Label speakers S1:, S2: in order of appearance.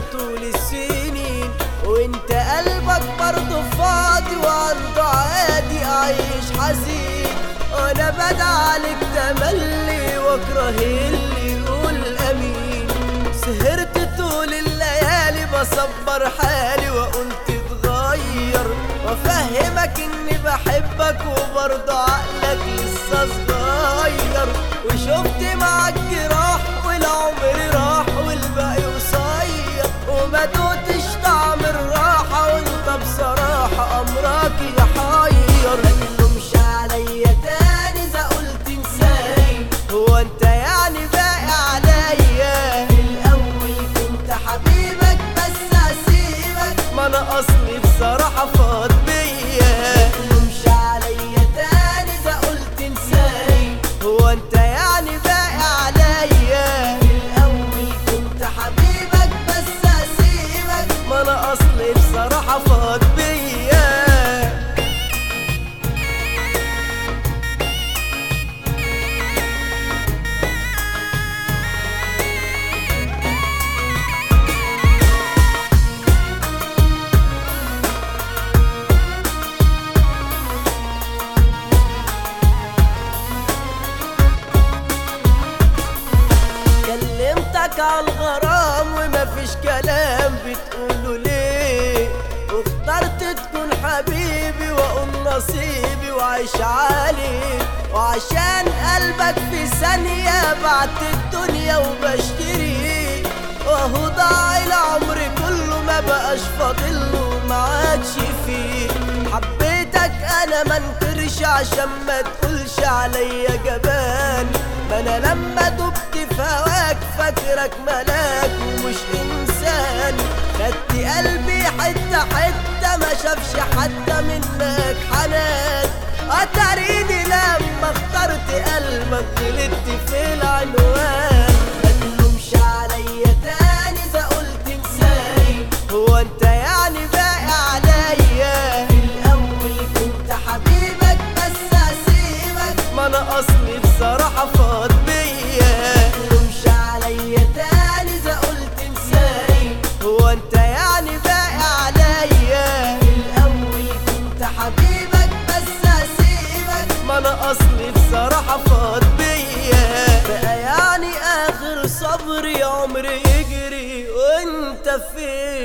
S1: طول السنين، وانت قلبك برضه فاضي وعنده عادي عايش حزين. وانا بدعلك تملي واكره اللي يقول امين. سهرت طول الليالي بصبر حالي واقول تتغير، وافهمك اني بحبك وبرضه عقلك لسه صغير. وشفت معاك جراح والعمر راح والباقي قصير، وما دوتش طعم الراحة وانت بصراحة امرك يحير. متلومش عليا تاني اذا قلت انساني، هو انت يعني باقي عليا؟ في الاول كنت حبيبك بس هسيبك، ما انا اصلي بصراحة فاض بيا. متلومش عليا تاني اذا قلت انساني، هو انت يعني باقي عليا؟ في الاول كنت حبيبك بس هسيبك، ما انا اصلي بصراحة فاض بيا. كلمتك عالغرام ومفيش كلام بتقوله ليه، واخترت تكون حبيبي واقول نصيبي وعيش عليه. وعشان قلبك في ثانية بعت الدنيا وبشتريه، وهو ضاع العمر كله ما بقاش فاضله ما عادش فيه. حبيتك انا منكرش عشان ما تقولش عليا جبان، ما انا لما دبت في هواك فاكرك ملاك ومش انسان. خدت قلبي حتة حتة ما شافش حتى منك حنان. اتريني لما اخترت قلبك غلطت في العنوان. متلومش عليا تاني اذا قلت انساني، هو انت يعني باقي عليا؟ في الاول كنت حبيبك بس هسيبك، ما انا اصلي بصراحة فاض بيا. متلومش عليا تاني اذا قلت انساني، هو انت يعني باقي عليا؟ في الاول كنت حبيبك بس هسيبك، ما انا اصلي بصراحة فاض بيا. بقى يعني اخر صبري عمري يجري وانت فين؟